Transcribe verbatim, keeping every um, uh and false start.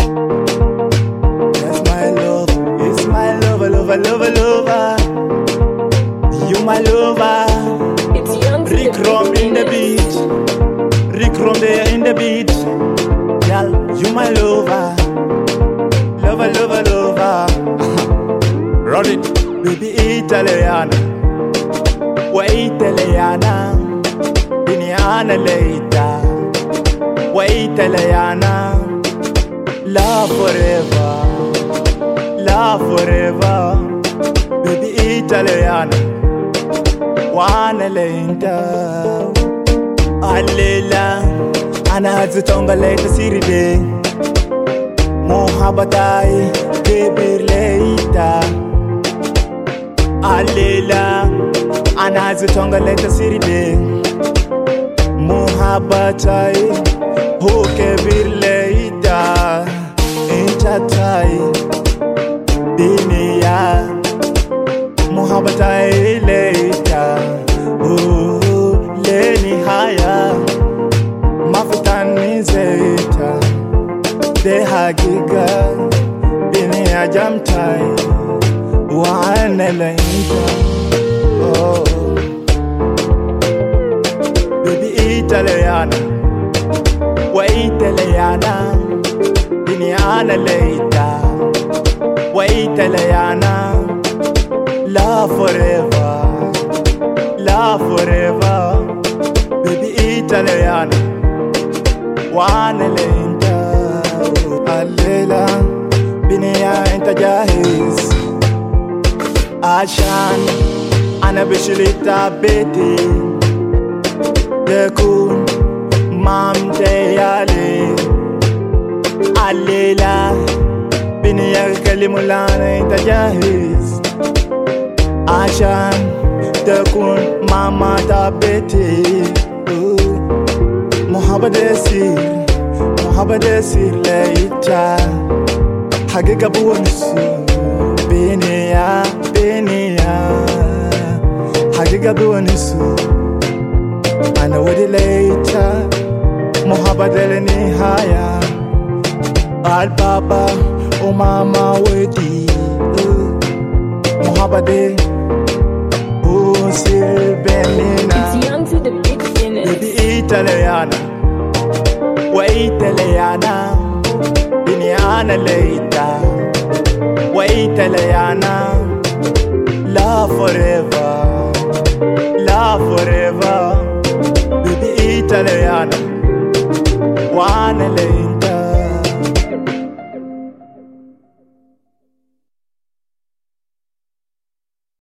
That's my love, it's my lover, lover, lover, lover. You my lover. It's young to Rick the Rom in the beat. beat. Rick Rom there in the beat. Girl, you my lover. Lover, lover, lover. Run it. Baby Italiana. Wa Italiana. Biniana later. Wa Italiana. Love forever. Love forever. Baby Italiana. Wanna lenta. Alela. Ana hazitonga later siride. Mohabatai. Kebir later. Alela. Ana hazitonga later siride. Mohabatai. Ho kebir later. Inchatai. Biniya. Mohabatai later. Oh, leni haya. Mafutani zeta. De hagiga. Biniya jamtai. Wane later. Oh, baby Italiana. Wa Italiana. Biniana later. Wa Italiana. Love forever. Love forever. Baby Italiana. Wanna lenta. Alela. Biniya enta jahiz. Ashan. Ana bishilita beti. Dekun. Mam teyale. Alela. Biniya kalimulana enta jahiz. Ashan tekun mama tabeti. Muhabba desir, muhabba desir leita. Hagiga buwanisu, beniya, beniya. Hagiga buwanisu, ana wadi leita. Muhabba dele nihaya. Al baba, o mama wedi. Muhabba de. It's young to the big finish. Baby Italiana. Wa Italiana. Biniana later. Wa Italiana. Love forever. Love forever. Baby Italiana. Wanna later.